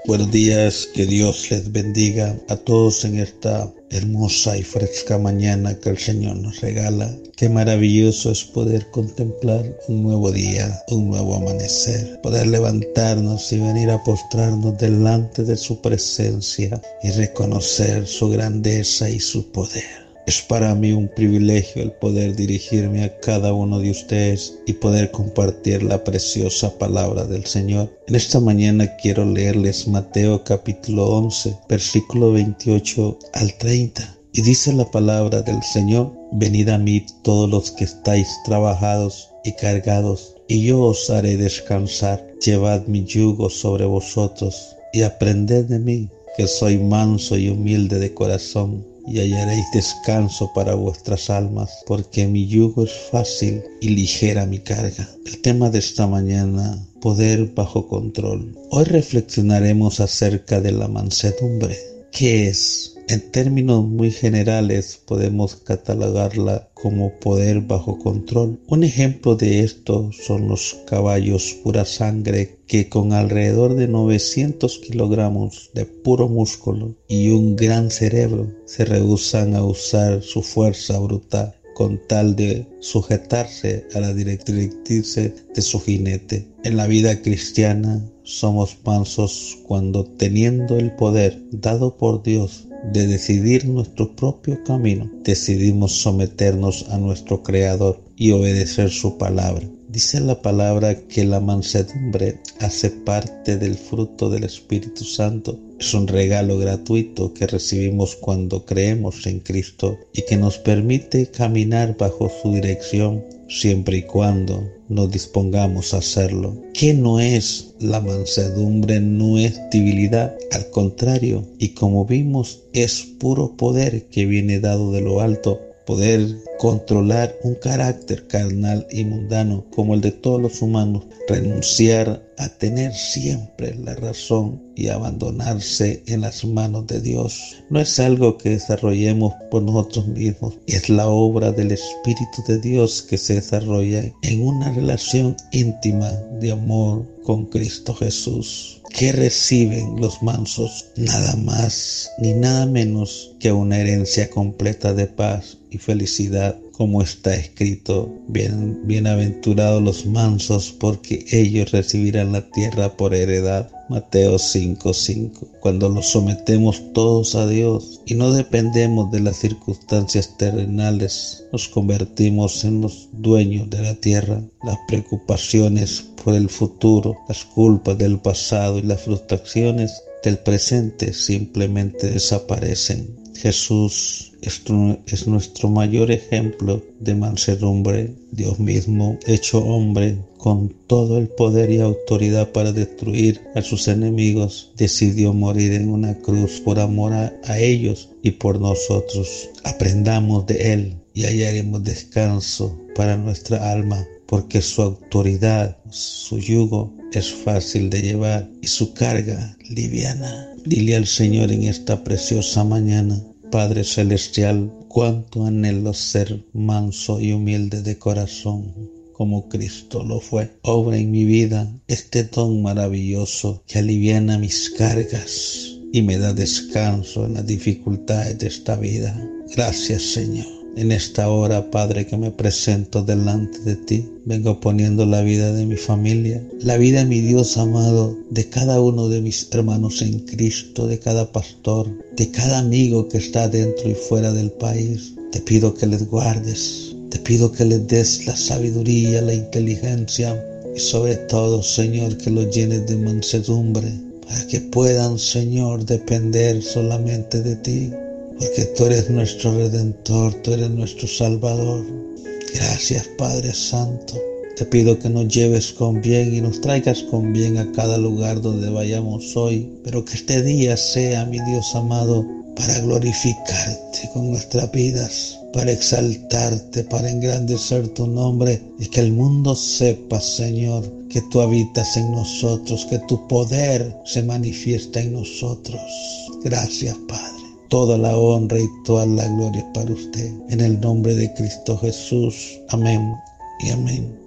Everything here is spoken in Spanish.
Buenos días, que Dios les bendiga a todos en esta hermosa y fresca mañana que el Señor nos regala. Qué maravilloso es poder contemplar un nuevo día, un nuevo amanecer, poder levantarnos y venir a postrarnos delante de su presencia y reconocer su grandeza y su poder. Es para mí un privilegio el poder dirigirme a cada uno de ustedes y poder compartir la preciosa palabra del Señor. En esta mañana quiero leerles Mateo capítulo 11, versículo 28 al 30. Y dice la palabra del Señor: venid a mí todos los que estáis trabajados y cargados, y yo os haré descansar. Llevad mi yugo sobre vosotros y aprended de mí, que soy manso y humilde de corazón, y hallaréis descanso para vuestras almas, porque mi yugo es fácil y ligera mi carga. El tema de esta mañana: poder bajo control. Hoy reflexionaremos acerca de la mansedumbre. ¿Qué es? En términos muy generales podemos catalogarla como poder bajo control. Un ejemplo de esto son los caballos pura sangre, que con alrededor de 900 kilogramos de puro músculo y un gran cerebro se rehúsan a usar su fuerza brutal con tal de sujetarse a las directrices de su jinete. En la vida cristiana somos mansos cuando, teniendo el poder dado por Dios de decidir nuestro propio camino, decidimos someternos a nuestro Creador y obedecer su palabra. Dice la palabra que la mansedumbre hace parte del fruto del Espíritu Santo. Es un regalo gratuito que recibimos cuando creemos en Cristo y que nos permite caminar bajo su dirección siempre y cuando nos dispongamos a hacerlo. ¿Qué no es la mansedumbre? No es debilidad, al contrario, y como vimos, es puro poder que viene dado de lo alto. Poder controlar un carácter carnal y mundano como el de todos los humanos, renunciar a tener siempre la razón y abandonarse en las manos de Dios. No es algo que desarrollemos por nosotros mismos, es la obra del Espíritu de Dios que se desarrolla en una relación íntima de amor con Cristo Jesús. ¿Qué reciben los mansos? Nada más ni nada menos que una herencia completa de paz y felicidad, como está escrito: bienaventurados los mansos, porque ellos recibirán la tierra por heredad. Mateo 5:5. Cuando nos sometemos todos a Dios y no dependemos de las circunstancias terrenales, nos convertimos en los dueños de la tierra. Las preocupaciones por el futuro, las culpas del pasado y las frustraciones del presente simplemente desaparecen. Jesús es nuestro mayor ejemplo de mansedumbre. Dios mismo, hecho hombre, con todo el poder y autoridad para destruir a sus enemigos, decidió morir en una cruz por amor a ellos y por nosotros. Aprendamos de Él y hallaremos descanso para nuestra alma, porque su autoridad, su yugo es fácil de llevar y su carga liviana. Dile al Señor en esta preciosa mañana: Padre Celestial, cuánto anhelo ser manso y humilde de corazón, como Cristo lo fue. Obra en mi vida este don maravilloso que aliviana mis cargas y me da descanso en las dificultades de esta vida. Gracias, Señor. En esta hora, Padre, que me presento delante de ti, vengo poniendo la vida de mi familia, la vida de mi Dios amado, de cada uno de mis hermanos en Cristo, de cada pastor, de cada amigo que está dentro y fuera del país. Te pido que les guardes, te pido que les des la sabiduría, la inteligencia y sobre todo, Señor, que los llenes de mansedumbre para que puedan, Señor, depender solamente de ti. Porque tú eres nuestro Redentor, tú eres nuestro Salvador. Gracias, Padre Santo. Te pido que nos lleves con bien y nos traigas con bien a cada lugar donde vayamos hoy. Pero que este día sea, mi Dios amado, para glorificarte con nuestras vidas, para exaltarte, para engrandecer tu nombre y que el mundo sepa, Señor, que tú habitas en nosotros, que tu poder se manifiesta en nosotros. Gracias, Padre. Toda la honra y toda la gloria para usted. En el nombre de Cristo Jesús. Amén y amén.